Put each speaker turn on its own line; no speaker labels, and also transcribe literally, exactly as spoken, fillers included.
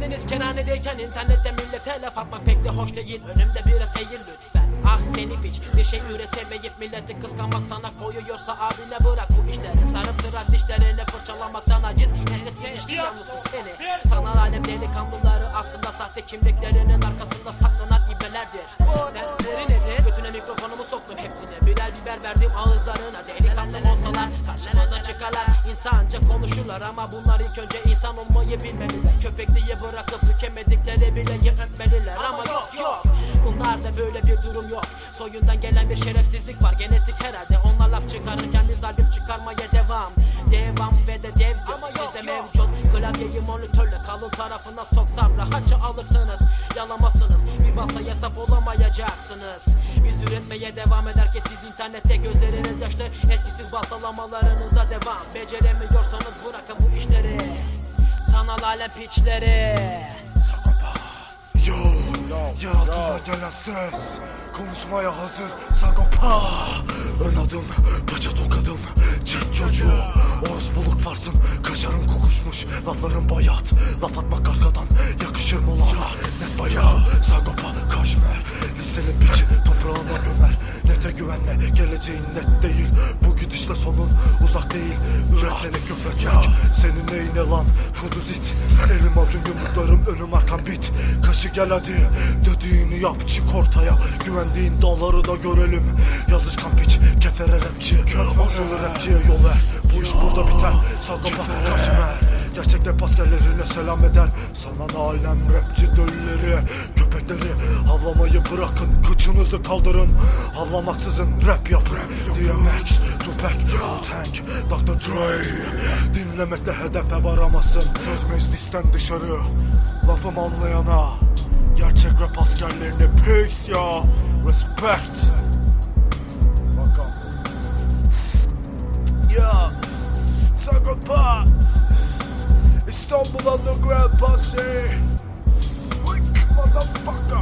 Kendiniz kerhanedeyken internette millete laf atmak pek de hoş değil. Önümde biraz eğil lütfen. Ah seni piç, bir şey üretemeyip milleti kıskanmak sana koyuyorsa abine bırak bu işleri. Sarıp tırak dişlerini fırçalamaktan aciz. Ensesini işleyen musun seni? Sanal alem delikanlıları aslında sahte kimliklerinin arkasında saklanan ibelerdir. Dertleri nedir? Götüne mikrofonumu soktum hepsine. Birer biber verdim ağızlarına. Delikanlı olsalar karşımıza çıkarlar. İnsanca konuşurlar ama bunlar ilk önce insan olmayı bilmeliler. Köpekliği bırakıp bükemedikleri bile öpmeliler. Ama yok yok, bunlarda böyle bir durum yok. Soyundan gelen bir şerefsizlik var, genetik herhalde. Onlar laf çıkarırken biz albüm çıkarmaya devam. Devam ve de dev yok, sizde mevcut. Klavyeyi monitörle kalın tarafına soksam rahatça alırsınız. Yalamazsınız, bir baltaya sap olamayacaksınız. Biz üretmeye devam ederken siz internette gözleriniz yaşlı. Etkisiz baltalamalarınıza devam. Beceremiyorsanız bırakın bu işleri. Sanal alem piçleri.
Sagopa. Yo, yer altından gelen ses konuşmaya hazır Sagopa. Ön adım, paça tokadım, çek çocuğu. Orospuluk varsın, kaşarın kokuşmuş. Lafların bayat, laf atmak arkadan yakışır mı lan? Net bayağı Sagopa, kaşmer. Lisenin piçi toprağına gömer. Nete güvenme, geleceğin net değil. Bu gidişle sonun uzak değil. Üretene küfretmek, senin neyine lan? Kuduz it, elim avucum yumruklarım, önüm arkam bit. Kaşı gel hadi, dediğini yap, çık ortaya. Güvendiğin dağları da görelim. Yazışkan piç, kefere rapçi. Asılı rapçiye yol ver, bu iş burada biter. Sagopa, kaşmer. Gerçek rap askerlerine selam eder. Sana alem rapçi dölleri, köpekleri havlamayı bırakın, kıçınızı kaldırın. Havlamaksızın rap yapın. D M X, Tupac, Wu-Tang, doktor Dre. Dinlemekle hedefe varamazsın. Söz meclisten dışarı, lafım anlayana. Gerçek rap askerlerine peace ya, respect. Fuck up. Yeah, Sagopa, İstanbul Underground Posse. Wick motherfucker.